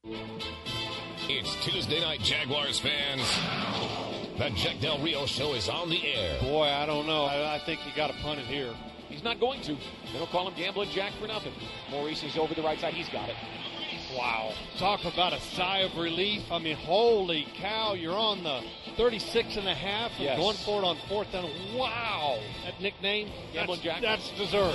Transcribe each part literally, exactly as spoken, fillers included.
It's Tuesday night, Jaguars fans. The Jack Del Rio Show is on the air. Boy, I don't know. I, I think you got to punt it here. He's not going to. They don't call him Gambling Jack for nothing. Maurice is over the right side. He's got it. Wow. Talk about a sigh of relief. I mean, holy cow, you're on the thirty-six and a half and yes. going for it on fourth down. Wow. That nickname, Gambling that's, Jack? That's deserved.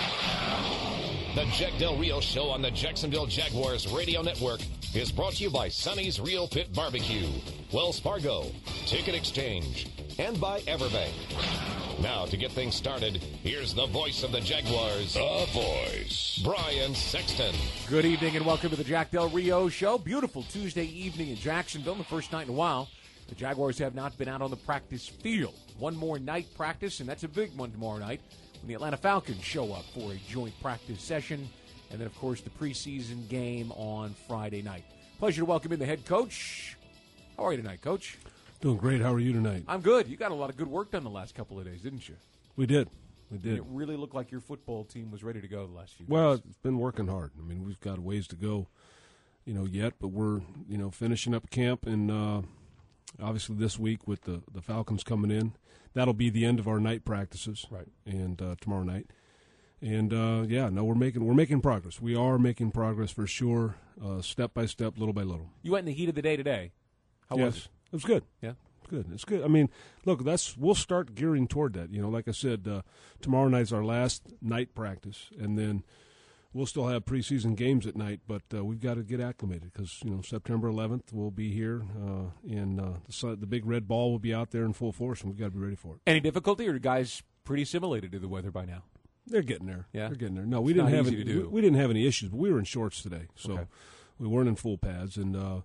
The Jack Del Rio Show on the Jacksonville Jaguars Radio Network is brought to you by Sonny's Real Pit Barbecue, Wells Fargo, Ticket Exchange, and by Everbank. Now, to get things started, here's the voice of the Jaguars, the voice, Brian Sexton. Good evening and welcome to the Jack Del Rio Show. Beautiful Tuesday evening in Jacksonville, the first night in a while. The Jaguars have not been out on the practice field. One more night practice, and that's a big one tomorrow night when the Atlanta Falcons show up for a joint practice session. And then, of course, the preseason game on Friday night. Pleasure to welcome in the head coach. How are you tonight, Coach? Doing great. How are you tonight? I'm good. You got a lot of good work done the last couple of days, didn't you? We did. We did. And it really looked like your football team was ready to go the last few days. Well, it's been working hard. I mean, we've got a ways to go, you know, yet, but we're, you know, finishing up camp, and uh, obviously this week with the, the Falcons coming in, that'll be the end of our night practices. Right. And uh, tomorrow night. And, uh, yeah, no, we're making we're making progress. We are making progress for sure, uh, step by step, little by little. You went in the heat of the day today. How yes. was it? It was good. Yeah. Good. It's good. I mean, look, that's we'll start gearing toward that. You know, like I said, uh, tomorrow night's our last night practice, and then we'll still have preseason games at night, but uh, we've got to get acclimated because, you know, September eleventh we'll be here, uh, and uh, the, sun, the big red ball will be out there in full force, and we've got to be ready for it. Any difficulty, or are you guys pretty assimilated to the weather by now? They're getting there. Yeah? They're getting there. No, we It's didn't not have easy any, to do. We, we didn't have any issues, but we were in shorts today, so Okay. we weren't in full pads, and uh,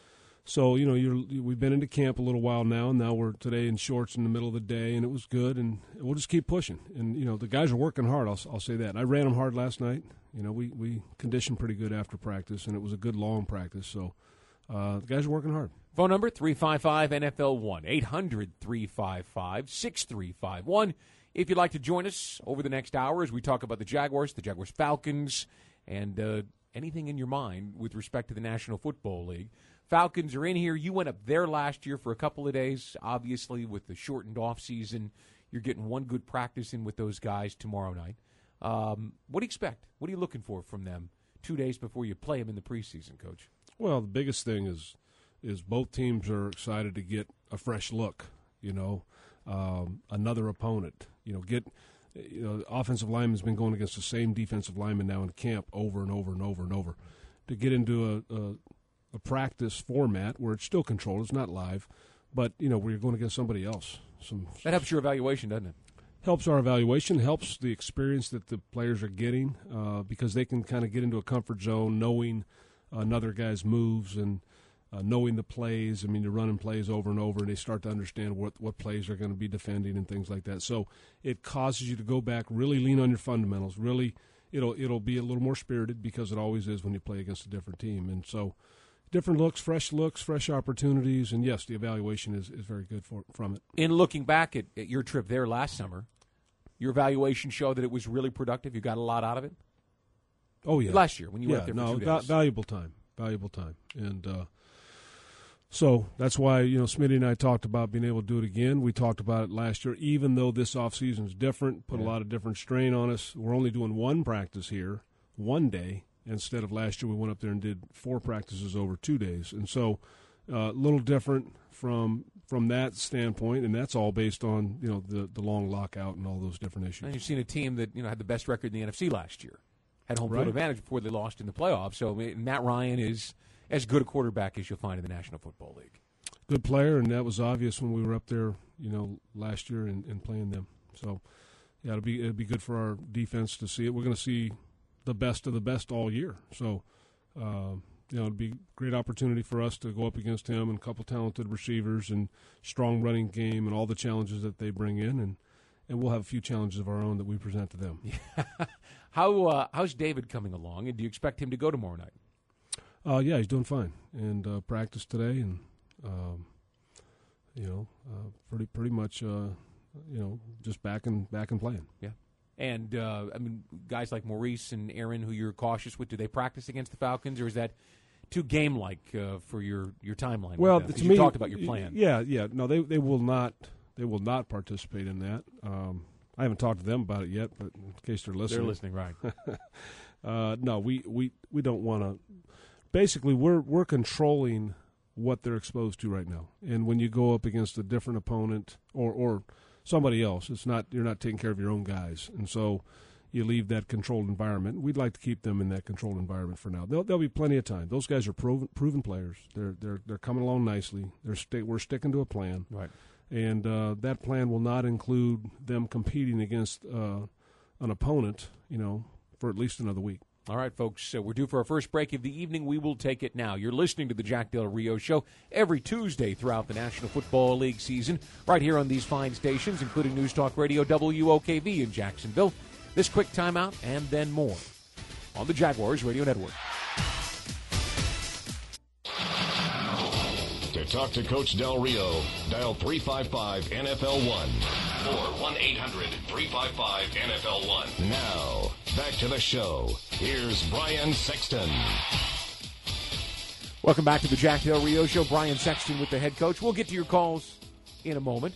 so you know, you're, we've been into camp a little while now, and now we're today in shorts in the middle of the day, and it was good, and we'll just keep pushing. And you know, the guys are working hard. I'll, I'll say that. I ran them hard last night. You know, we we conditioned pretty good after practice, and it was a good long practice. So uh, the guys are working hard. Phone number three five five N F L one, eight hundred three five five six three five one. If you'd like to join us over the next hour as we talk about the Jaguars, the Jaguars Falcons, and uh, anything in your mind with respect to the National Football League. Falcons are in here. You went up there last year for a couple of days. Obviously, with the shortened off season, you're getting one good practice in with those guys tomorrow night. Um, what do you expect? What are you looking for from them two days before you play them in the preseason, Coach? Well, the biggest thing is is both teams are excited to get a fresh look, you know, um, another opponent. You know, get you know, offensive lineman's been going against the same defensive lineman now in camp over and over and over and over. To get into a, a, a practice format where it's still controlled, it's not live, but, you know, where you're going against somebody else. Some That helps your evaluation, doesn't it? Helps our evaluation, helps the experience that the players are getting uh, because they can kind of get into a comfort zone knowing another guy's moves and uh, knowing the plays. I mean, they're running plays over and over, and they start to understand what, what plays they're going to be defending and things like that. So it causes you to go back, really lean on your fundamentals. Really, it'll it'll be a little more spirited because it always is when you play against a different team. And so different looks, fresh looks, fresh opportunities, and, yes, the evaluation is, is very good for, from it. In looking back at, at your trip there last summer, your evaluation showed that it was really productive. You got a lot out of it? Oh, yeah. Last year when you yeah, went there for no, two va- days. valuable time, valuable time. And uh, so that's why, you know, Smitty and I talked about being able to do it again. We talked about it last year, even though this offseason is different, put yeah. a lot of different strain on us. We're only doing one practice here, one day, instead of last year we went up there and did four practices over two days. And so a uh, little different from from that standpoint, and that's all based on, you know, the, the long lockout and all those different issues. And you've seen a team that, you know, had the best record in the N F C last year. Had home field Right. advantage before they lost in the playoffs. So I mean, Matt Ryan is as good a quarterback as you'll find in the National Football League. Good player, and that was obvious when we were up there, you know, last year and, and playing them. So, yeah, it'll be it'll be good for our defense to see it. We're going to see the best of the best all year. So, uh, you know, it'd be a great opportunity for us to go up against him and a couple talented receivers and strong running game and all the challenges that they bring in, and, and we'll have a few challenges of our own that we present to them. How uh, how's David coming along, and do you expect him to go tomorrow night? Uh, yeah, he's doing fine, and uh, practiced today, and um, you know, uh, pretty pretty much, uh, you know, just back and back and playing. Yeah, and uh, I mean, guys like Maurice and Aaron, who you're cautious with, do they practice against the Falcons, or is that too game-like uh, for your, your timeline. Well, right to you me, talked about your plan. Yeah, yeah. No, they they will not they will not participate in that. Um, I haven't talked to them about it yet, but in case they're listening, They're listening, right? uh, no, we, we, we don't want to. Basically, we're we're controlling what they're exposed to right now, and when you go up against a different opponent or or somebody else, it's not you're not taking care of your own guys, and so you leave that controlled environment. We'd like to keep them in that controlled environment for now. There'll, there'll be plenty of time. Those guys are proven, proven players. They're they're they're coming along nicely. They're sti- we're sticking to a plan, Right. And uh, that plan will not include them competing against uh, an opponent, you know, for at least another week. All right, folks, uh, we're due for our first break of the evening. We will take it now. You're listening to the Jack Del Rio Show every Tuesday throughout the National Football League season, right here on these fine stations, including News Talk Radio W O K V in Jacksonville. This quick timeout and then more on the Jaguars Radio Network. To talk to Coach Del Rio, dial three five five N F L one or one eight hundred three five five N F L one. Now, back to the show. Here's Brian Sexton. Welcome back to the Jack Del Rio Show. Brian Sexton with the head coach. We'll get to your calls in a moment.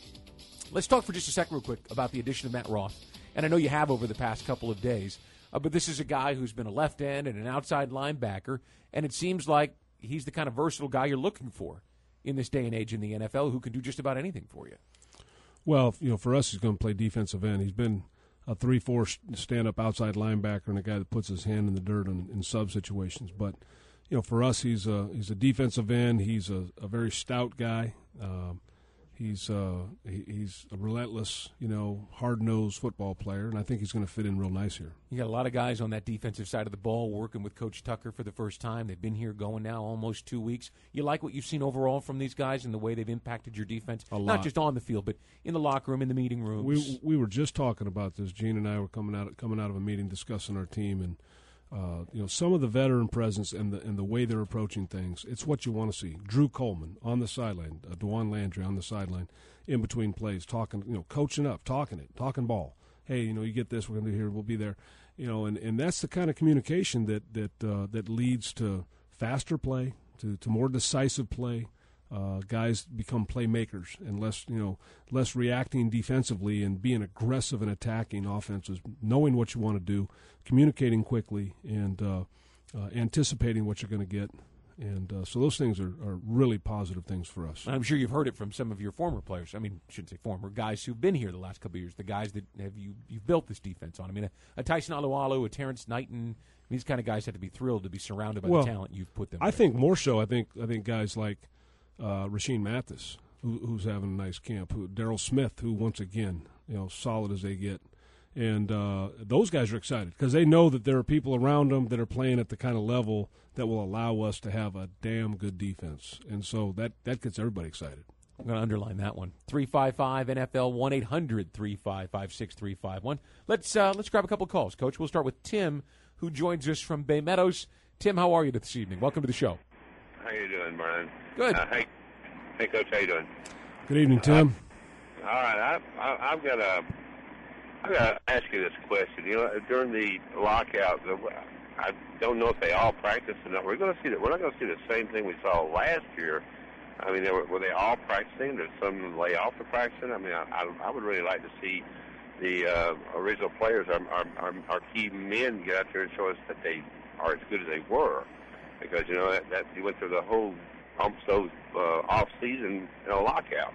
Let's talk for just a second real quick about the addition of Matt Ross. And I know you have over the past couple of days, uh, but this is a guy who's been a left end and an outside linebacker, and it seems like he's the kind of versatile guy you're looking for in this day and age in the N F L who can do just about anything for you. Well, you know, for us, he's going to play defensive end. He's been a three four stand-up outside linebacker and a guy that puts his hand in the dirt in, in sub situations. But, you know, for us, he's a, he's a defensive end. He's a, a very stout guy. Um, He's uh, he, he's a relentless, you know, hard-nosed football player, and I think he's going to fit in real nice here. You got a lot of guys on that defensive side of the ball working with Coach Tucker for the first time. They've been here going now almost two weeks. You like what you've seen overall from these guys and the way they've impacted your defense? A lot. Not just on the field, but in the locker room, in the meeting rooms. We we were just talking about this. Gene and I were coming out coming out of a meeting discussing our team, and uh, you know, some of the veteran presence and the and the way they're approaching things. It's what you want to see. Drew Coleman on the sideline, uh, DeJuan Landry on the sideline, in between plays, talking, you know, coaching up, talking it, talking ball. Hey, you know, you get this, we're going to do here, we'll be there, you know, and, and that's the kind of communication that that uh, that leads to faster play, to, to more decisive play. Uh, guys become playmakers and less, you know, less reacting defensively and being aggressive and attacking offenses, knowing what you want to do, communicating quickly, and uh, uh, anticipating what you're going to get. And uh, so those things are, are really positive things for us. I'm sure you've heard it from some of your former players. I mean, I shouldn't say former, guys who've been here the last couple of years, the guys that have you you've built this defense on. I mean, a, a Tyson Alualu, a Terrence Knighton, these kind of guys have to be thrilled to be surrounded by well, the talent you've put them I with. think more so, I think I think guys like uh, Rashean Mathis, who, who's having a nice camp, who Daryl Smith, who once again, you know, solid as they get. And uh, those guys are excited because they know that there are people around them that are playing at the kind of level that will allow us to have a damn good defense. And so that, that gets everybody excited. I'm going to underline that one. three five five N F L, one eight hundred three five five six three five one. Let's, uh, let's grab a couple calls, Coach. We'll start with Tim, who joins us from Bay Meadows. Tim, how are you this evening? Welcome to the show. How you doing, Brian? Good. Uh, hey, hey, Coach, how you doing? Good evening, Tim. Uh, all right, I, I, I've got a, I've got to ask you this question. You know, during the lockout, the, I don't know if they all practiced or not. We're going to see that. We're not going to see the same thing we saw last year. I mean, they were, were they all practicing? Did some lay off the practicing? I mean, I, I, I would really like to see the uh, original players, our, our, our, our key men, get out there and show us that they are as good as they were. Because, you know, that, that you went through the whole almost uh, off season in a lockout.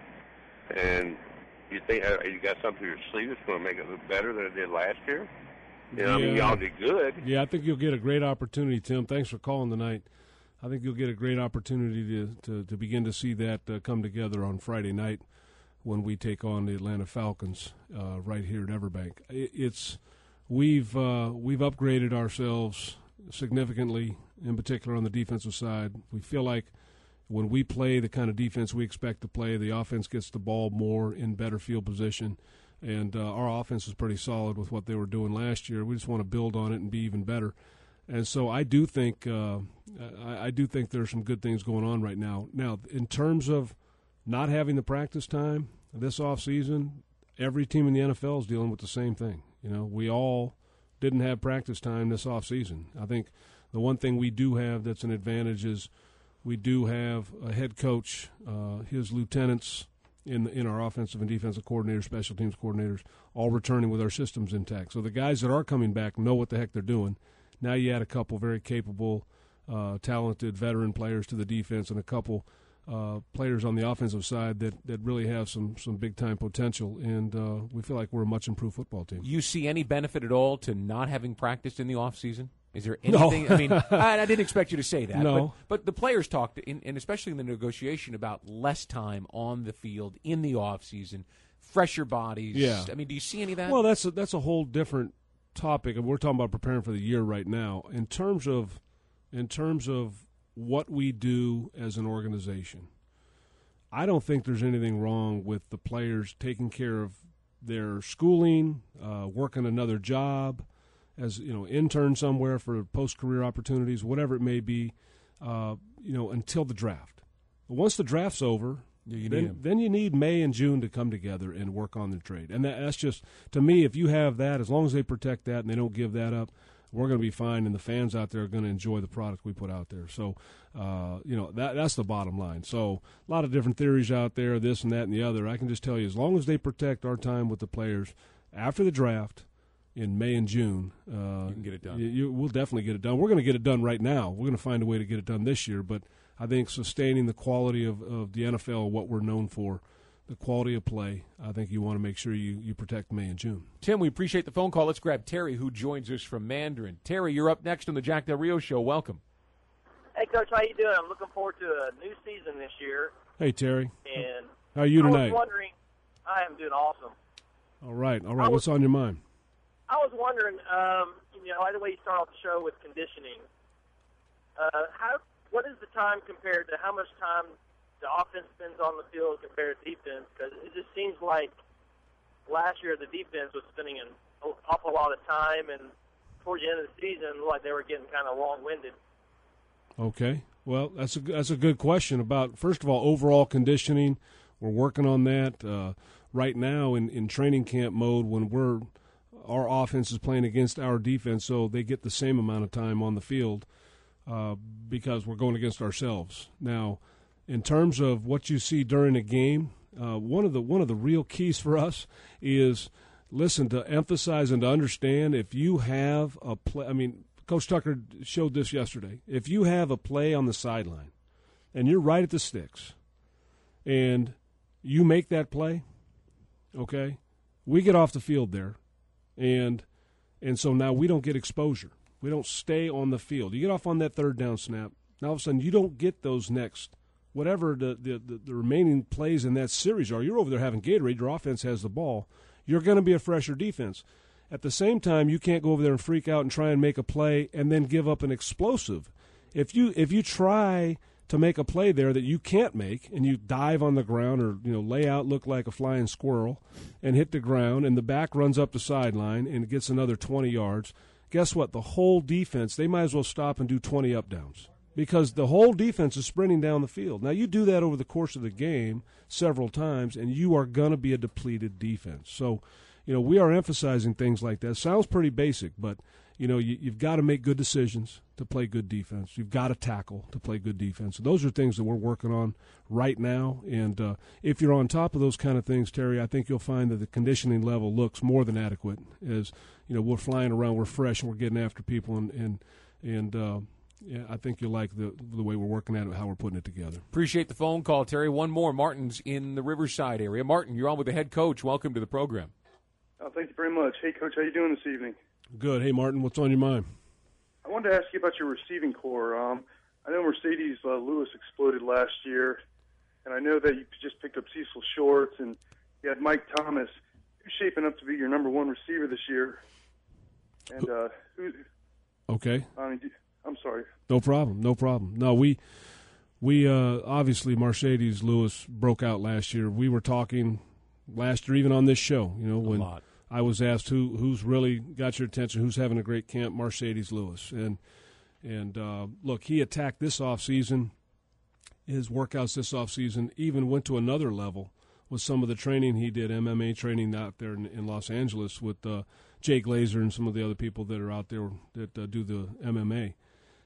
And you think uh, you got something in your sleeve that's going to make it look better than it did last year? You know, yeah. I mean, y'all did good. Yeah, I think you'll get a great opportunity, Tim. Thanks for calling tonight. I think you'll get a great opportunity to, to, to begin to see that uh, come together on Friday night when we take on the Atlanta Falcons uh, right here at Everbank. It, it's we've uh, we've upgraded ourselves significantly, in particular on the defensive side. We feel like when we play the kind of defense we expect to play, the offense gets the ball more in better field position. And uh, our offense is pretty solid with what they were doing last year. We just want to build on it and be even better. And so I do think uh, I, I do think there's some good things going on right now. Now, in terms of not having the practice time this offseason, every team in the N F L is dealing with the same thing. You know, we all didn't have practice time this offseason. I think The one thing we do have that's an advantage is we do have a head coach, uh, his lieutenants in in our offensive and defensive coordinators, special teams coordinators, all returning with our systems intact. So the guys that are coming back know what the heck they're doing. Now you add a couple very capable, uh, talented veteran players to the defense and a couple uh, players on the offensive side that, that really have some, some big-time potential, and uh, we feel like we're a much improved football team. You see any benefit at all to not having practiced in the offseason? Is there anything? No. I mean, I, I didn't expect you to say that. No. But, but the players talked, in, and especially in the negotiation, about less time on the field in the offseason, fresher bodies. Yeah. I mean, do you see any of that? Well, that's a, that's a whole different topic, and we're talking about preparing for the year right now. In terms of, in terms of what we do as an organization, I don't think there's anything wrong with the players taking care of their schooling, uh, working another job, as you know, intern somewhere for post-career opportunities, whatever it may be, uh, you know, until the draft. But once the draft's over, yeah, you then, need then you need May and June to come together and work on the trade. And that, that's just, to me, if you have that, as long as they protect that and they don't give that up, we're going to be fine, and the fans out there are going to enjoy the product we put out there. So, uh, you know, that that's the bottom line. So a lot of different theories out there, this and that and the other. I can just tell you, as long as they protect our time with the players after the draft, in May and June, uh, you can get it done. You, you, we'll definitely get it done. We're going to get it done right now. We're going to find a way to get it done this year. But I think sustaining the quality of, of the N F L, what we're known for, the quality of play, I think you want to make sure you, you protect May and June. Tim, we appreciate the phone call. Let's grab Terry, who joins us from Mandarin. Terry, you're up next on the Jack Del Rio Show. Welcome. Hey, Coach, how you doing? I'm looking forward to a new season this year. Hey, Terry. And how are you tonight? I was wondering, I am doing awesome. All right, all right. Was, What's on your mind? I was wondering, um, you know, like the way you start off the show with conditioning, uh, how what is the time compared to how much time the offense spends on the field compared to defense? Because it just seems like last year the defense was spending an awful lot of time, and towards the end of the season, it looked like they were getting kind of long-winded. Okay. Well, that's a, that's a good question about, first of all, overall conditioning. We're working on that uh, right now in, in training camp mode when we're our offense is playing against our defense, so they get the same amount of time on the field uh, because we're going against ourselves. Now, in terms of what you see during a game, uh, one of the one of the real keys for us is, listen, to emphasize and to understand if you have a play. I mean, Coach Tucker showed this yesterday. If you have a play on the sideline and you're right at the sticks and you make that play, okay, we get off the field there. And and so now we don't get exposure. We don't stay on the field. You get off on that third down snap, now all of a sudden you don't get those next, whatever the, the, the, the remaining plays in that series are. You're over there having Gatorade, your offense has the ball. You're going to be a fresher defense. At the same time, you can't go over there and freak out and try and make a play and then give up an explosive. If you if you try to make a play there that you can't make, and you dive on the ground or, you know, lay out, look like a flying squirrel, and hit the ground, and the back runs up the sideline and gets another twenty yards, guess what? The whole defense, they might as well stop and do twenty up downs because the whole defense is sprinting down the field. Now, you do that over the course of the game several times, and you are going to be a depleted defense. So, you know, we are emphasizing things like that. Sounds pretty basic, but, you know, you, you've got to make good decisions to play good defense. You've got to tackle to play good defense. So those are things that we're working on right now. And uh, if you're on top of those kind of things, Terry, I think you'll find that the conditioning level looks more than adequate. As, you know, we're flying around, we're fresh, and we're getting after people. And, and, and uh, yeah, I think you'll like the, the way we're working at it, how we're putting it together. Appreciate the phone call, Terry. One more. Martin's in the Riverside area. Martin, you're on with the head coach. Welcome to the program. Oh, thank you very much. Hey, Coach, how you doing this evening? Good. Hey, Martin, what's on your mind? I wanted to ask you about your receiving core. Um, I know Mercedes uh, Lewis exploded last year, and I know that you just picked up Cecil Shorts, and you had Mike Thomas. Who's shaping up to be your number one receiver this year? And uh, who? Okay. I mean, I'm sorry. No problem. No problem. No, we we uh, obviously Mercedes Lewis broke out last year. We were talking last year, even on this show. You know, when I was asked who who's really got your attention, who's having a great camp, Mercedes Lewis. And and uh, look, he attacked this offseason, his workouts this offseason, even went to another level with some of the training he did, M M A training out there in, in Los Angeles with uh, Jay Glazer and some of the other people that are out there that uh, do the M M A.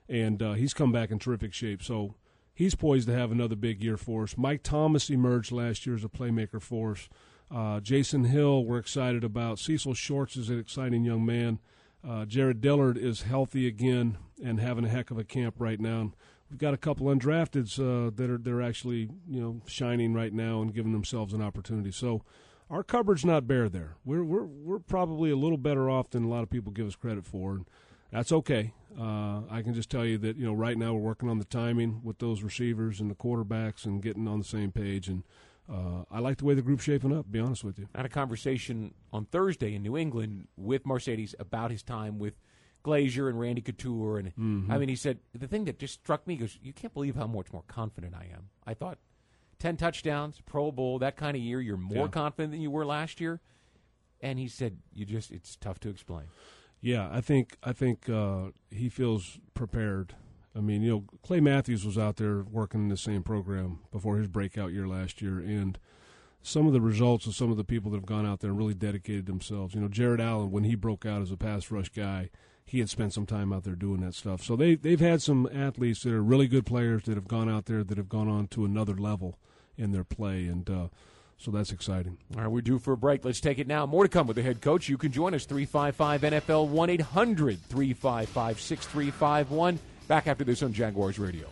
and uh, he's come back in terrific shape. So he's poised to have another big year for us. Mike Thomas emerged last year as a playmaker for us. Uh, Jason Hill, we're excited about. Cecil Shorts is an exciting young man. Uh, Jared Dillard is healthy again and having a heck of a camp right now. We've got a couple undrafteds uh, that are they're actually you know shining right now and giving themselves an opportunity. So our cupboard's not bare there. We're we're we're probably a little better off than a lot of people give us credit for, and that's okay. Uh, I can just tell you that you know right now we're working on the timing with those receivers and the quarterbacks and getting on the same page. And uh, I like the way the group's shaping up, to be honest with you. I had a conversation on Thursday in New England with Marcedes about his time with Glazier and Randy Couture. And mm-hmm. I mean, he said, the thing that just struck me, he goes, you can't believe how much more confident I am. I thought ten touchdowns, Pro Bowl, that kind of year, you're more yeah. confident than you were last year. And he said, you just, it's tough to explain. Yeah, I think I think uh, he feels prepared. I mean, you know, Clay Matthews was out there working in the same program before his breakout year last year, and some of the results of some of the people that have gone out there and really dedicated themselves. You know, Jared Allen, when he broke out as a pass rush guy, he had spent some time out there doing that stuff. So they, they've had some athletes that are really good players that have gone out there that have gone on to another level in their play, and uh, so that's exciting. All right, we're due for a break. Let's take it now. More to come with the head coach. You can join us, three five five N F L, one eight hundred three five five six three five one. Back after this on Jaguars Radio.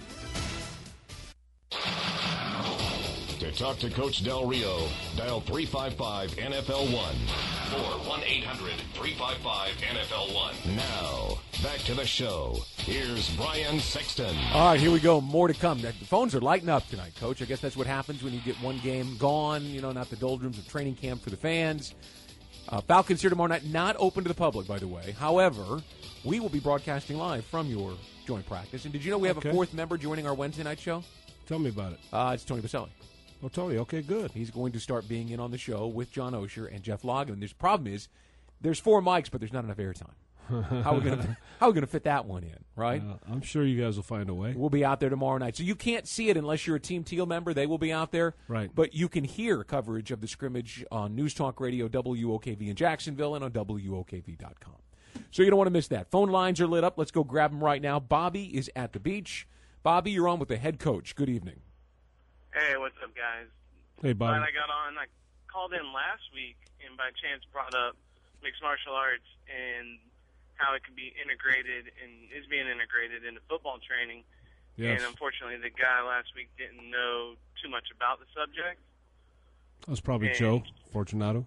To talk to Coach Del Rio, dial three five five N F L one or one eight hundred three five five N F L one. Now, back to the show. Here's Brian Sexton. All right, here we go. More to come. The phones are lighting up tonight, Coach. I guess that's what happens when you get one game gone, you know, not the doldrums of training camp for the fans. Uh, Falcons here tomorrow night, not open to the public, by the way. However, we will be broadcasting live from your joint practice. And did you know we have okay. a fourth member joining our Wednesday night show? Tell me about it. Uh, it's Tony Baselli. Oh, Tony, okay, good. He's going to start being in on the show with John Osher and Jeff Logan. There's problem is there's four mics, but there's not enough airtime. How are we gonna how are we gonna fit that one in, right? Uh, I'm sure you guys will find a way. We'll be out there tomorrow night, so you can't see it unless you're a Team Teal member. They will be out there, right? But you can hear coverage of the scrimmage on News Talk Radio, W O K V in Jacksonville, and on W O K V dot com. So you don't want to miss that. Phone lines are lit up. Let's go grab them right now. Bobby is at the beach. Bobby, you're on with the head coach. Good evening. Hey, what's up, guys? Hey, Bobby. Glad I got on. I called in last week and by chance brought up mixed martial arts and how it can be integrated and is being integrated into football training. Yes. And unfortunately, the guy last week didn't know too much about the subject. That was probably and, Joe Fortunato.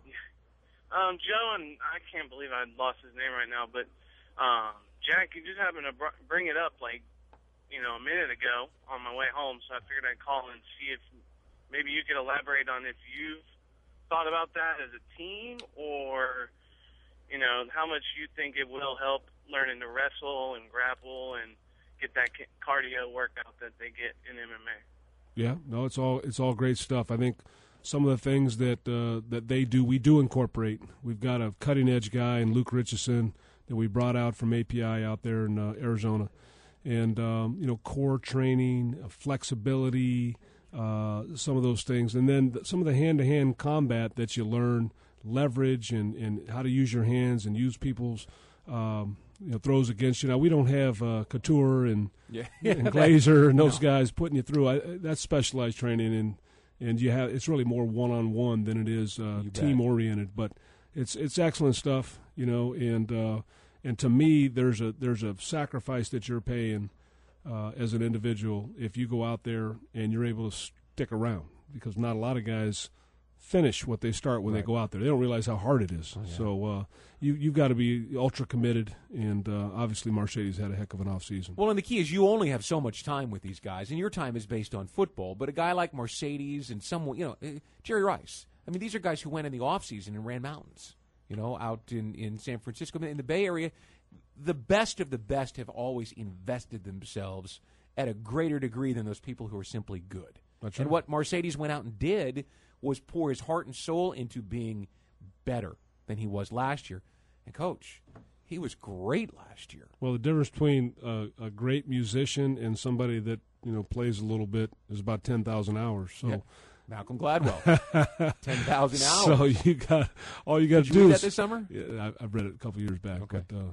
Um, Joe, and I can't believe I lost his name right now, but um, Jack, you just happened to br- bring it up like, you know, a minute ago on my way home, so I figured I'd call and see if maybe you could elaborate on if you've thought about that as a team or, you know, how much you think it will help learning to wrestle and grapple and get that cardio workout that they get in M M A. Yeah, no, it's all it's all great stuff. I think some of the things that uh, that they do, we do incorporate. We've got a cutting edge guy in Luke Richardson that we brought out from A P I out there in uh, Arizona, and um, you know, core training, uh, flexibility, uh, some of those things, and then th- some of the hand to hand combat that you learn, leverage and, and how to use your hands and use people's um, you know throws against you. Now we don't have uh, Couture and, yeah. and Glazer and those no. guys putting you through. I, that's specialized training, and and you have it's really more one on one than it is uh, team oriented. But it's it's excellent stuff, you know. And uh, and to me, there's a there's a sacrifice that you're paying uh, as an individual if you go out there and you're able to stick around, because not a lot of guys finish what they start when right. they go out there. They don't realize how hard it is. Oh, yeah. So uh, you, you've got to be ultra committed, and uh, obviously Marcedes had a heck of an offseason. Well, and the key is you only have so much time with these guys, and your time is based on football. But a guy like Marcedes and someone, you know, uh, Jerry Rice, I mean, these are guys who went in the offseason and ran mountains, you know, out in, in San Francisco. In the Bay Area, the best of the best have always invested themselves at a greater degree than those people who are simply good. That's and right. what Marcedes went out and did was pour his heart and soul into being better than he was last year. And, Coach, he was great last year. Well, the difference between uh, a great musician and somebody that, you know, plays a little bit is about ten thousand hours. So, yeah. Malcolm Gladwell, ten thousand hours. So you got all you got Did to do you read is that this summer? Yeah, I, I read it a couple years back. Okay. But, uh,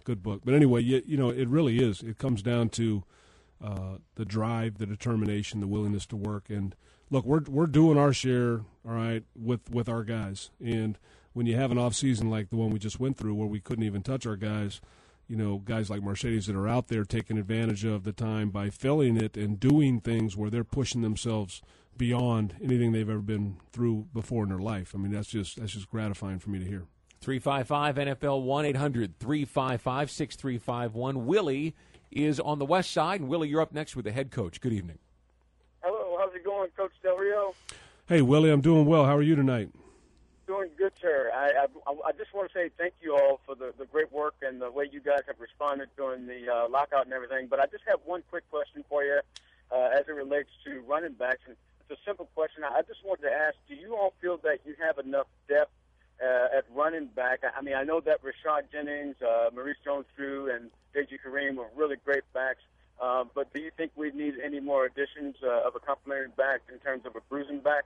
good book. But anyway, you, you know, it really is. It comes down to uh, the drive, the determination, the willingness to work. And look, we're we're doing our share, all right, with with our guys. And when you have an off season like the one we just went through, where we couldn't even touch our guys, you know, guys like Marcedes that are out there taking advantage of the time by filling it and doing things where they're pushing themselves beyond anything they've ever been through before in their life. I mean, that's just that's just gratifying for me to hear. three five five N F L one eight hundred three five five six three five one. Willie is on the west side, and Willie, you're up next with the head coach. Good evening. Hello, how's it going, Coach Del Rio? Hey, Willie, I'm doing well. How are you tonight? Doing good, sir. I I, I just want to say thank you all for the, the great work and the way you guys have responded during the uh, lockout and everything. But I just have one quick question for you uh, as it relates to running backs. And it's a simple question. I just wanted to ask, do you all feel that you have enough depth uh, at running back? I mean, I know that Rashad Jennings, uh, Maurice Jones-Drew, and Deji Kareem were really great backs. Uh, but do you think we need any more additions uh, of a complementary back in terms of a bruising back?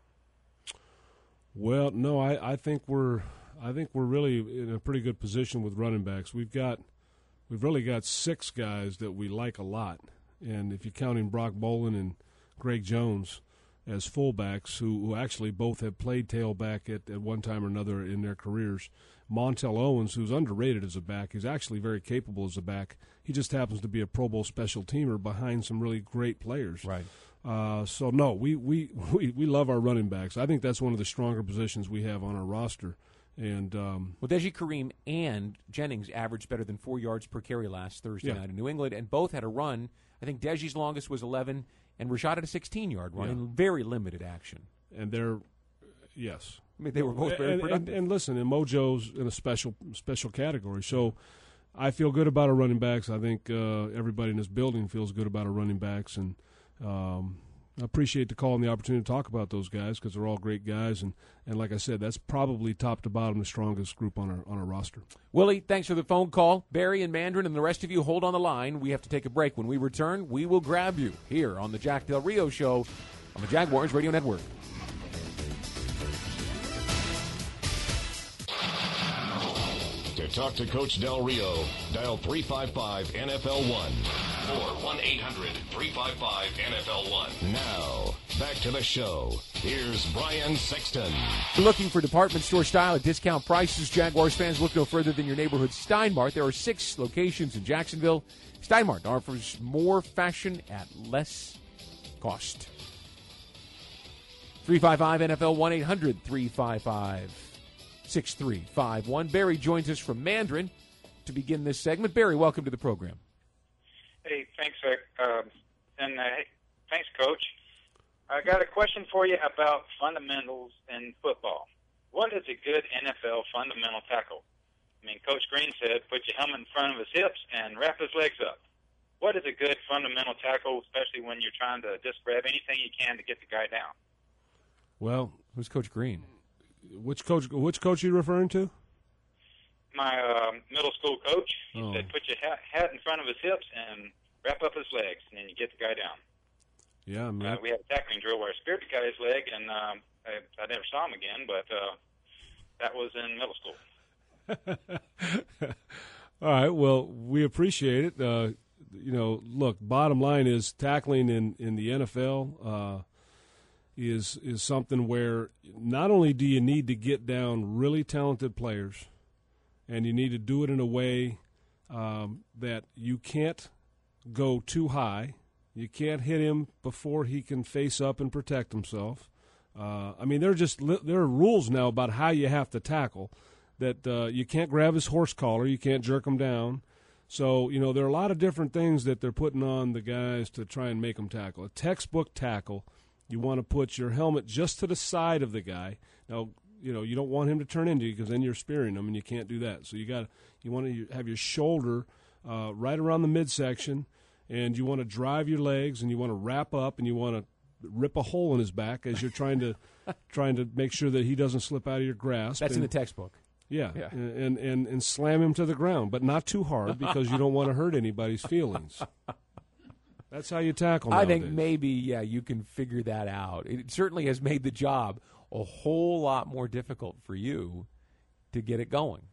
Well, no, I, I think we're I think we're really in a pretty good position with running backs. We've got we've really got six guys that we like a lot, and if you're counting Brock Bolin and Greg Jones as fullbacks, who, who actually both have played tailback at, at one time or another in their careers. Montel Owens, who's underrated as a back, he's actually very capable as a back. He just happens to be a Pro Bowl special teamer behind some really great players. Right. Uh, so, no, we, we, we, we love our running backs. I think that's one of the stronger positions we have on our roster. And um, well, Deji Kareem and Jennings averaged better than four yards per carry last Thursday yeah. night in New England, and both had a run. I think Deji's longest was eleven, and Rashad had a sixteen-yard run yeah. in very limited action. And they're, yes. I mean, they were both very and, productive. And, and listen, and Mojo's in a special special category. So I feel good about our running backs. I think uh, everybody in this building feels good about our running backs. And um, I appreciate the call and the opportunity to talk about those guys because they're all great guys. And, and like I said, that's probably top to bottom the strongest group on our on our roster. Willie, thanks for the phone call. Barry and Mandarin and the rest of you, hold on the line. We have to take a break. When we return, we will grab you here on the Jack Del Rio Show on the Jaguars Radio Network. To talk to Coach Del Rio, dial three five five N F L one or one eight hundred three five five N F L one. Now, back to the show. Here's Brian Sexton. Looking for department store style at discount prices? Jaguars fans, look no further than your neighborhood Steinmart. There are six locations in Jacksonville. Steinmart offers more fashion at less cost. three five five N F L one eight hundred three five five six three five one. Barry joins us from Mandarin to begin this segment. Barry, welcome to the program. Hey, thanks, uh, and uh, hey, thanks, Coach. I got a question for you about fundamentals in football. What is a good N F L fundamental tackle? I mean, Coach Green said, put your helmet in front of his hips and wrap his legs up. What is a good fundamental tackle, especially when you're trying to just grab anything you can to get the guy down? Well, who's Coach Green? Which coach? Which coach are you referring to? My uh, middle school coach. He oh. said, put your hat, hat in front of his hips and wrap up his legs, and then you get the guy down. Yeah, I mean, uh, we had a tackling drill where I speared the guy's leg, and um, I, I never saw him again, but uh, that was in middle school. All right. Well, we appreciate it. Uh, you know, look, bottom line is tackling in, in the N F L uh, is is something where not only do you need to get down really talented players, and you need to do it in a way um, that you can't go too high. You can't hit him before he can face up and protect himself. Uh, I mean, there are just there are rules now about how you have to tackle. That uh, you can't grab his horse collar, you can't jerk him down. So, you know, there are a lot of different things that they're putting on the guys to try and make them tackle. A textbook tackle, you want to put your helmet just to the side of the guy. Now, you know, you don't want him to turn into you because then you're spearing him, and you can't do that. So you got you want to have your shoulder uh, right around the midsection, and you want to drive your legs, and you want to wrap up, and you want to rip a hole in his back as you're trying to trying to make sure that he doesn't slip out of your grasp. That's and, in the textbook. Yeah, yeah. And, and and slam him to the ground, but not too hard because you don't want to hurt anybody's feelings. That's how you tackle nowadays. I think maybe, yeah, you can figure that out. It certainly has made the job a whole lot more difficult for you to get it going.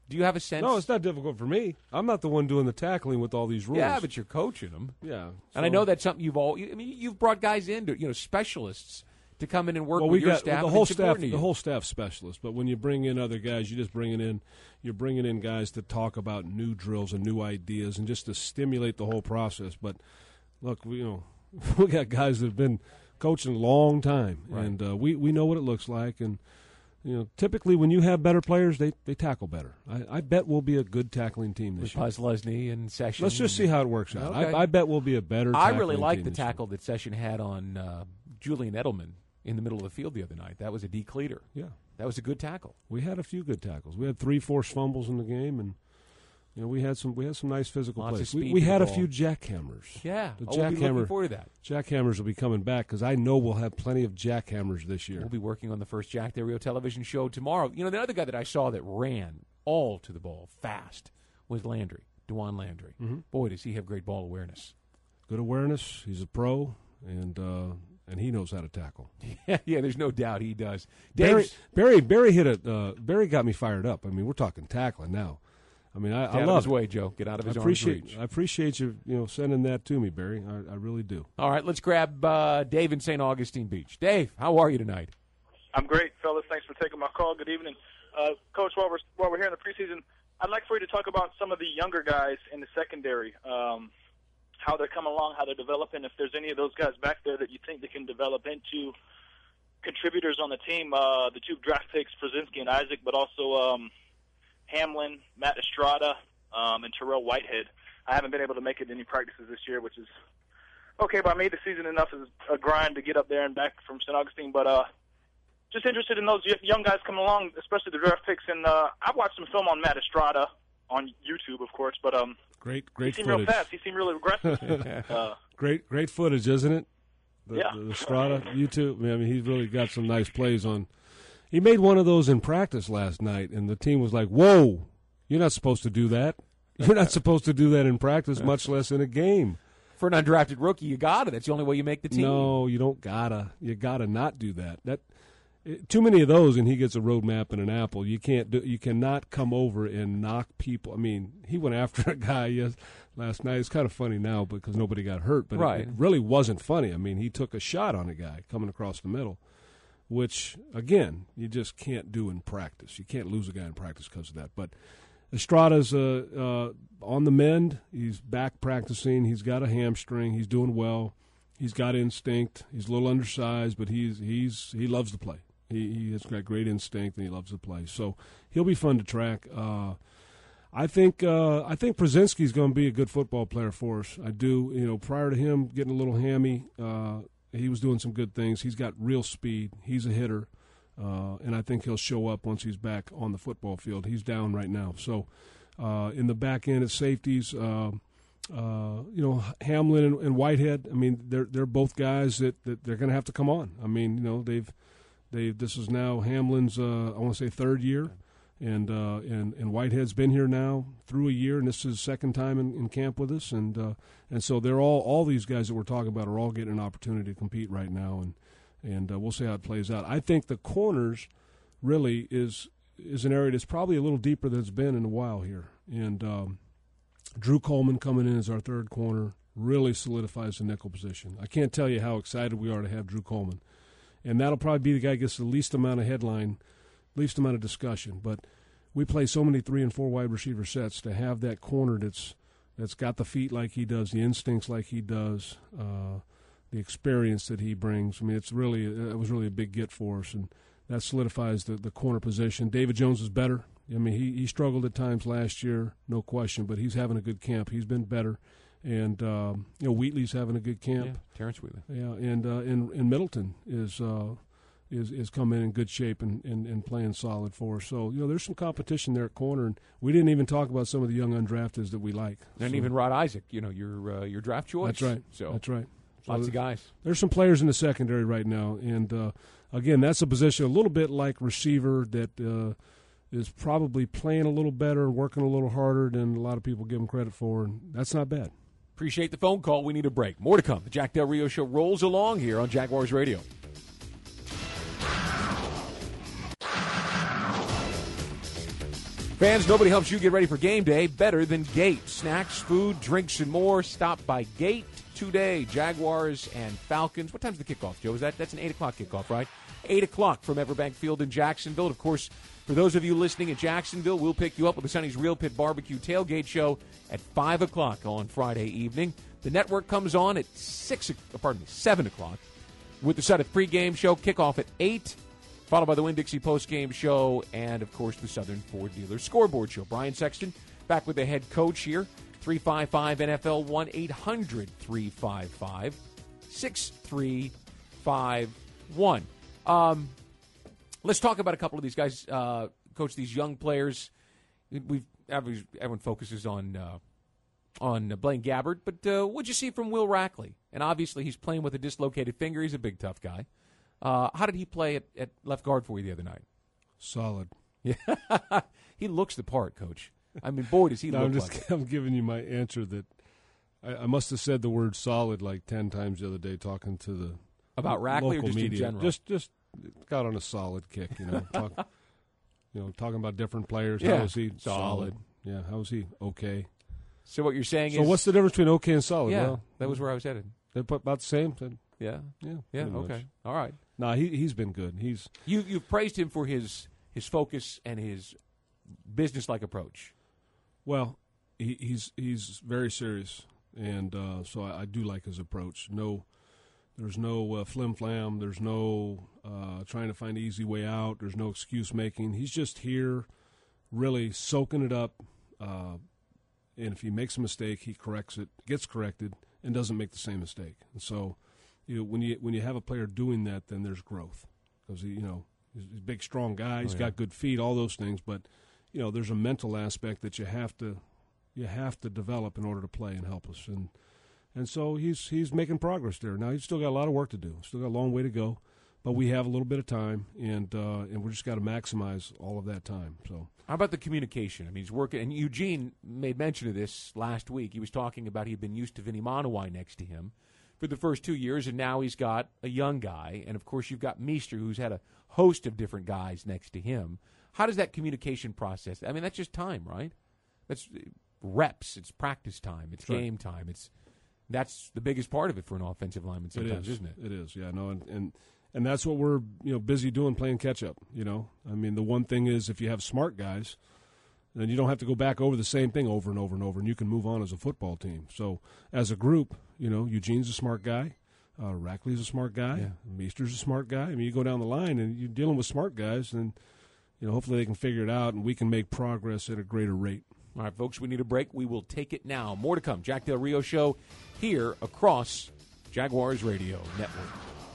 Do you have a sense? No, it's not difficult for me. I'm not the one doing the tackling with all these rules. Yeah, but you're coaching them. Yeah. And so, I know that's something you've all. I mean, you've brought guys in, to, you know, specialists to come in and work well, with we your got, staff. The and whole support staff, you. the whole staff specialists. But when you bring in other guys, you're just bringing in, you're bringing in guys to talk about new drills and new ideas, and just to stimulate the whole process. But look, we, you know, we got guys that have been coaching a long time, right. and uh, we we know what it looks like. And you know, typically when you have better players, they, they tackle better. I, I bet we'll be a good tackling team this with year. Puzlesny and Session. Let's just see how it works out. Okay. I, I bet we'll be a better. I really team like the this tackle that Session had on uh, Julian Edelman in the middle of the field the other night. That was a D cleater. Yeah, that was a good tackle. We had a few good tackles. We had three forced fumbles in the game, and you know we had some we had some nice physical Lots plays. of We, speed we to the had a ball. few jackhammers. Yeah, the oh, we'll be looking forward to that. Jackhammers will be coming back because I know we'll have plenty of jackhammers this year. We'll be working on the first Jack Del Rio television show tomorrow. You know, the other guy that I saw that ran all to the ball fast was Landry, Dewan Landry. Mm-hmm. Boy, does he have great ball awareness. Good awareness. He's a pro, and uh, and he knows how to tackle. Yeah, yeah. There's no doubt he does. Barry, Barry, Barry hit it. Uh, Barry got me fired up. I mean, we're talking tackling now. I mean, I, Get I out love of his it. way, Joe. Get out of his I arm's appreciate, reach. I appreciate you, you know, sending that to me, Barry. I, I really do. All right, let's grab uh, Dave in Saint Augustine Beach. Dave, how are you tonight? I'm great, fellas. Thanks for taking my call. Good evening. Uh, Coach, while we're, while we're here in the preseason, I'd like for you to talk about some of the younger guys in the secondary, um, how they're coming along, how they're developing, if there's any of those guys back there that you think they can develop into contributors on the team, uh, the two draft picks, Brzezinski and Isaac, but also um, Hamlin, Matt Estrada, um, and Terrell Whitehead. I haven't been able to make it to any practices this year, which is okay by me. The season enough is a grind to get up there and back from Saint Augustine, but uh, just interested in those young guys coming along, especially the draft picks. And uh, I've watched some film on Matt Estrada on YouTube, of course, but um, great, great he seemed footage. real fast. He seemed really aggressive. uh, great, great footage, isn't it? The, yeah. the Estrada YouTube. I mean, he's really got some nice plays on. He made one of those in practice last night, and the team was like, "Whoa, you're not supposed to do that. You're not supposed to do that in practice, much less in a game." For an undrafted rookie, you got it. That's the only way you make the team. No, you don't gotta. You gotta not do that. That too many of those, and he gets a roadmap and an apple. You can't do. You cannot come over and knock people. I mean, he went after a guy yes last night. It's kind of funny now because nobody got hurt, but right. it, it really wasn't funny. I mean, he took a shot on a guy coming across the middle, which again you just can't do in practice. You can't lose a guy in practice because of that. But Estrada's uh, uh, on the mend. He's back practicing. He's got a hamstring. He's doing well. He's got instinct. He's a little undersized, but he's he's he loves to play. He he has got great instinct and he loves to play. So he'll be fun to track. Uh, I think uh, I think Brzezinski's going to be a good football player for us. I do. You know, prior to him getting a little hammy, uh, he was doing some good things. He's got real speed. He's a hitter. Uh, and I think he'll show up once he's back on the football field. He's down right now. So uh, in the back end at safeties, uh, uh, you know, Hamlin and, and Whitehead, I mean, they're they're both guys that, that they're going to have to come on. I mean, you know, they've they this is now Hamlin's uh, I want to say third year, and uh, and and Whitehead's been here now through a year, and this is his second time in, in camp with us, and uh, and so they're all all these guys that we're talking about are all getting an opportunity to compete right now, and. And uh, we'll see how it plays out. I think the corners really is is an area that's probably a little deeper than it's been in a while here. And um, Drew Coleman coming in as our third corner really solidifies the nickel position. I can't tell you how excited we are to have Drew Coleman. And that'll probably be the guy who gets the least amount of headline, least amount of discussion. But we play so many three and four wide receiver sets to have that corner that's that's got the feet like he does, the instincts like he does, uh, the experience that he brings. I mean, it's really it was really a big get for us, and that solidifies the, the corner position. David Jones is better. I mean, he, he struggled at times last year, no question, but he's having a good camp. He's been better, and um, you know, Wheatley's having a good camp. Yeah, Terrence Wheatley. Yeah, and uh, and, and Middleton is uh, is is coming in good shape and, and, and playing solid for us. So you know, there's some competition there at corner, and we didn't even talk about some of the young undrafteds that we like. And so, even Rod Isaac, you know, your uh, your draft choice. That's right. So that's right. Lots so of guys. There's some players in the secondary right now, and uh, again, that's a position a little bit like receiver that uh, is probably playing a little better, working a little harder than a lot of people give him credit for, and that's not bad. Appreciate the phone call. We need a break. More to come. The Jack Del Rio Show rolls along here on Jaguars Radio. Fans, nobody helps you get ready for game day better than Gate. Snacks, food, drinks, and more. Stop by Gate today. Jaguars and Falcons. What time's the kickoff, Joe? Is that that's an eight o'clock kickoff, right? eight o'clock from Everbank Field in Jacksonville. Of course, for those of you listening in Jacksonville, we'll pick you up with the Sonny's Real Pit Barbecue Tailgate Show at five o'clock on Friday evening. The network comes on at six. Pardon me, seven o'clock with the Sutter pregame show. Kickoff at eight. Followed by the Winn-Dixie postgame show and, of course, the Southern Ford Dealer scoreboard show. Brian Sexton back with the head coach here. three five five N F L, one eight hundred three five five six three five one. Um, let's talk about a couple of these guys. Uh, coach, these young players. We've Everyone focuses on uh, on Blaine Gabbert, but uh, what'd you see from Will Rackley? And obviously he's playing with a dislocated finger. He's a big, tough guy. Uh, how did he play at, at left guard for you the other night? Solid. Yeah, he looks the part, Coach. I mean, boy, does he no, look I'm just, like it. I'm giving you my answer that I, I must have said the word solid like ten times the other day talking to the about Rackley or just media. in general. Just, just got on a solid kick, you know. Talk, you know, talking about different players. Yeah, how was he solid? solid? Yeah, how was he? Okay. So what you're saying so is, what's the difference between okay and solid? Yeah, well, that was where I was headed. They're about the same. So, Yeah, yeah, yeah. pretty Okay, much. all right. No, nah, he he's been good. He's you you've praised him for his his focus and his business-like approach. Well, he, he's he's very serious, and uh, so I, I do like his approach. No, there's no uh, flim flam. There's no uh, trying to find an easy way out. There's no excuse making. He's just here, really soaking it up. Uh, and if he makes a mistake, he corrects it, gets corrected, and doesn't make the same mistake. And so, you know, when you when you have a player doing that, then there's growth because he, you know, he's a big, strong guy. He's oh, yeah. got good feet, all those things. But you know, there's a mental aspect that you have to you have to develop in order to play and help us. And and so he's he's making progress there. Now he's still got a lot of work to do. Still got a long way to go, but we have a little bit of time, and uh, and we just got to maximize all of that time. So. How about the communication? I mean, he's working, and Eugene made mention of this last week. He was talking about he'd been used to Vinny Monowai next to him for the first two years, and now he's got a young guy. And, of course, you've got Meester, who's had a host of different guys next to him. How does that communication process? I mean, that's just time, right? That's reps. It's practice time. It's Right. game time. It's That's the biggest part of it for an offensive lineman sometimes, it is. isn't it? It is, yeah. No, and, and and that's what we're you know busy doing, playing catch up. You know, I mean, the one thing is if you have smart guys, then you don't have to go back over the same thing over and over and over, and you can move on as a football team. So as a group, you know, Eugene's a smart guy, uh, Rackley's a smart guy, Yeah. Meester's a smart guy. I mean, you go down the line and you're dealing with smart guys, and you know, hopefully they can figure it out, and we can make progress at a greater rate. All right, folks, we need a break. We will take it now. More to come. Jack Del Rio Show here across Jaguars Radio Network.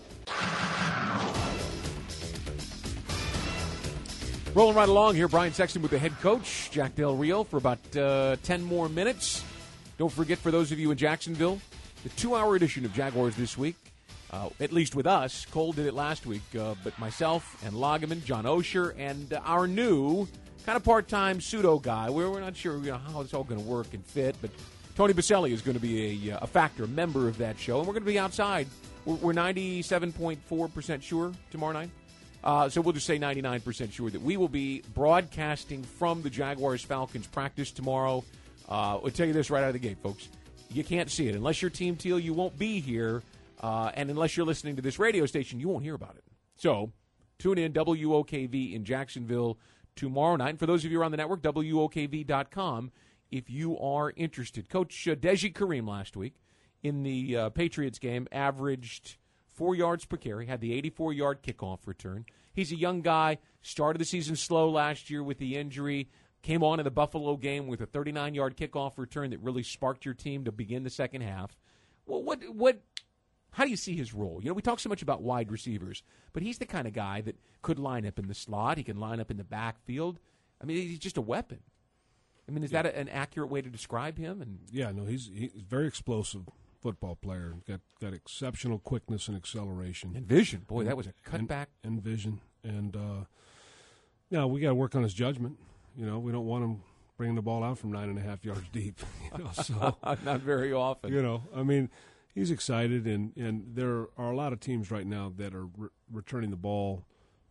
Rolling right along here, Brian Sexton with the head coach, Jack Del Rio, for about uh, ten more minutes. Don't forget, for those of you in Jacksonville, the two-hour edition of Jaguars This Week, uh, at least with us. Cole did it last week, uh, but myself and Loggeman, John Osher, and uh, our new kind of part-time pseudo guy. We're, we're not sure you know, how it's all going to work and fit, but Tony Baselli is going to be a, a factor, a member of that show, and we're going to be outside. We're, we're ninety-seven point four percent sure tomorrow night. Uh, so we'll just say ninety-nine percent sure that we will be broadcasting from the Jaguars-Falcons practice tomorrow. Uh, I'll tell you this right out of the gate, folks. You can't see it. Unless you're Team Teal, you won't be here. Uh, and unless you're listening to this radio station, you won't hear about it. So tune in, W O K V in Jacksonville tomorrow night. And for those of you who are on the network, W O K V dot com if you are interested. Coach uh, Deji Kareem last week in the uh, Patriots game averaged four yards per carry, had the eighty-four-yard kickoff return. He's a young guy, started the season slow last year with the injury, came on in the Buffalo game with a thirty-nine-yard kickoff return that really sparked your team to begin the second half. Well, what, what, how do you see his role? You know, we talk so much about wide receivers, but he's the kind of guy that could line up in the slot. He can line up in the backfield. I mean, he's just a weapon. I mean, is yeah. that a, an accurate way to describe him? And yeah, no, he's he's very explosive football player. Got got exceptional quickness and acceleration and vision. Boy, and, that was a cutback and, and vision. And uh, yeah, we got to work on his judgment. You know, we don't want him bringing the ball out from nine and a half yards deep. You know, so not very often. You know, I mean, he's excited, and and there are a lot of teams right now that are re- returning the ball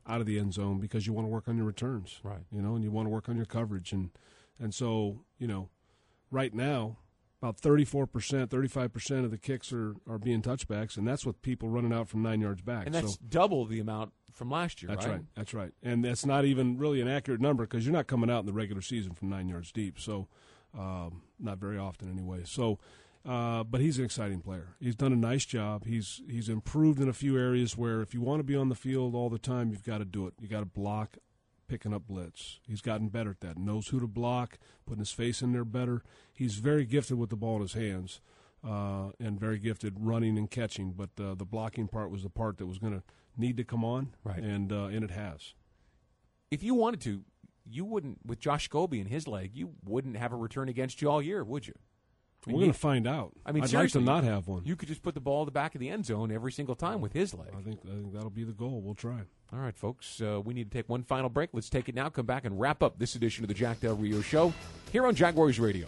out of the end zone because you want to work on your returns, right? You know, and you want to work on your coverage, and and so you know, right now, about thirty-four percent, thirty-five percent of the kicks are, are being touchbacks, and that's with people running out from nine yards back. And that's so, double the amount from last year, that's right? right. That's right. And that's not even really an accurate number because you're not coming out in the regular season from nine yards deep, so um, not very often anyway. So, uh, but he's an exciting player. He's done a nice job. He's he's improved in a few areas where if you want to be on the field all the time, you've got to do it. You got to block, picking up blitz. He's gotten better at that. Knows who to block, putting his face in there better. He's very gifted with the ball in his hands uh, and very gifted running and catching. But uh, the blocking part was the part that was going to need to come on, right? And uh, and it has. If you wanted to, you wouldn't, with Josh Scobie and his leg, you wouldn't have a return against you all year, would you? I mean, We're going to find out. I mean, I'd like to seriously, not have one. You could just put the ball in the back of the end zone every single time with his leg. I think, I think that'll be the goal. We'll try. All right, folks, uh, we need to take one final break. Let's take it now, come back, and wrap up this edition of the Jack Del Rio Show here on Jaguars Radio.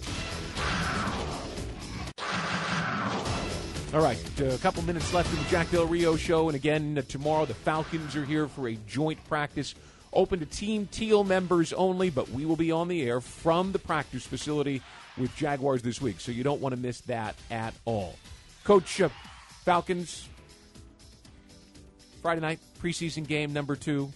All right, uh, a couple minutes left in the Jack Del Rio Show, and again, uh, tomorrow the Falcons are here for a joint practice, open to Team Teal members only, but we will be on the air from the practice facility with Jaguars this week, so you don't want to miss that at all. Coach, uh, Falcons, Friday night, preseason game number two.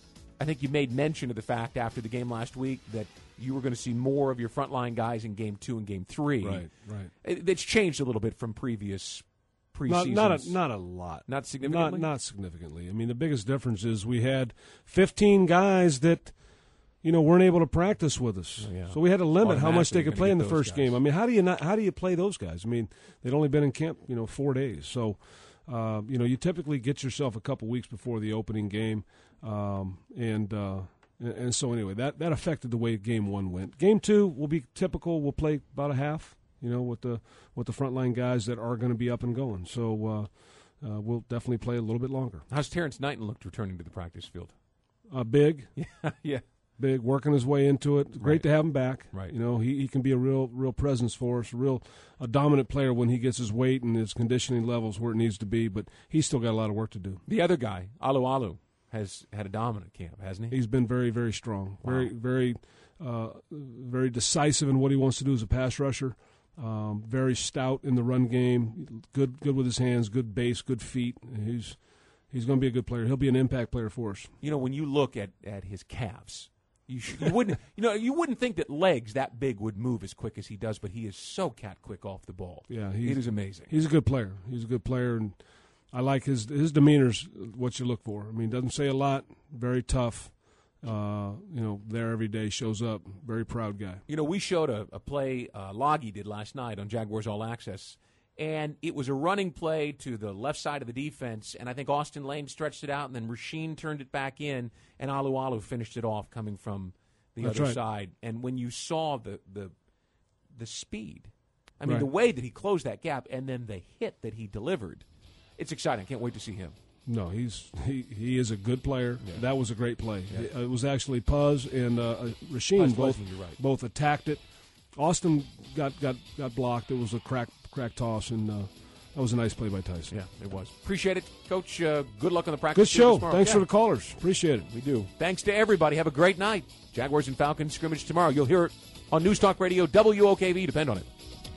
I think you made mention of the fact after the game last week that you were going to see more of your frontline guys in game two and game three. Right, right. It, it's changed a little bit from previous preseasons. Not, not, a, not a lot. Not significantly? Not, not significantly. I mean, the biggest difference is we had fifteen guys that, you know, weren't able to practice with us. Oh, yeah. So we had to limit how much they could play in the those first guys. game. I mean, how do you not? How do you play those guys? I mean, they'd only been in camp, you know, four days. So, uh, you know, you typically get yourself a couple weeks before the opening game, um, and uh, and so anyway, that that affected the way game one went. Game two will be typical. We'll play about a half, you know, with the with the frontline guys that are going to be up and going. So uh, uh, we'll definitely play a little bit longer. How's Terrence Knighton looked returning to the practice field? Uh, big, yeah, yeah. Big, working his way into it. Great Right. to have him back. Right. You know, he, he can be a real real presence for us, a real a dominant player when he gets his weight and his conditioning levels where it needs to be. But he's still got a lot of work to do. The other guy, Alu Alu, has had a dominant camp, hasn't he? He's been very very strong, Wow. very very uh, very decisive in what he wants to do as a pass rusher. Um, very stout in the run game. Good good with his hands. Good base. Good feet. He's he's going to be a good player. He'll be an impact player for us. You know, when you look at, at his calves, you, sh- you wouldn't you know you wouldn't think that legs that big would move as quick as he does, but he is so cat quick off the ball. Yeah, it is amazing. He's a good player. He's a good player, and I like his his demeanor's what you look for. I mean, doesn't say a lot. Very tough. Uh, you know, there every day, shows up. Very proud guy. You know, we showed a, a play uh, Loggy did last night on Jaguars All Access, and it was a running play to the left side of the defense, and I think Austin Lane stretched it out, and then Rasheen turned it back in, and Alu Alu finished it off coming from the That's other right. side. And when you saw the the, the speed, I mean, Right. the way that he closed that gap, and then the hit that he delivered, it's exciting. I can't wait to see him. No, he's he, he is a good player. Yeah. That was a great play. Yeah. It, it was actually Puz and uh, uh, Rasheen Puz both Blessing, you're right. both attacked it. Austin got, got, got blocked. It was a crack crack toss, and uh, that was a nice play by Tyson. Yeah, it was. Appreciate it, Coach. Uh, good luck on the practice Good field show. tomorrow. Thanks Yeah. for the callers. Appreciate it. We do. Thanks to everybody. Have a great night. Jaguars and Falcons scrimmage tomorrow. You'll hear it on News Talk Radio, W O K V. Depend on it.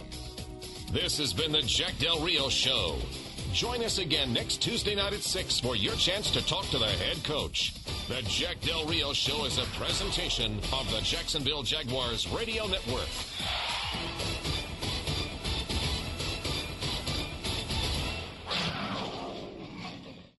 This has been the Jack Del Rio Show. Join us again next Tuesday night at six for your chance to talk to the head coach. The Jack Del Rio Show is a presentation of the Jacksonville Jaguars Radio Network.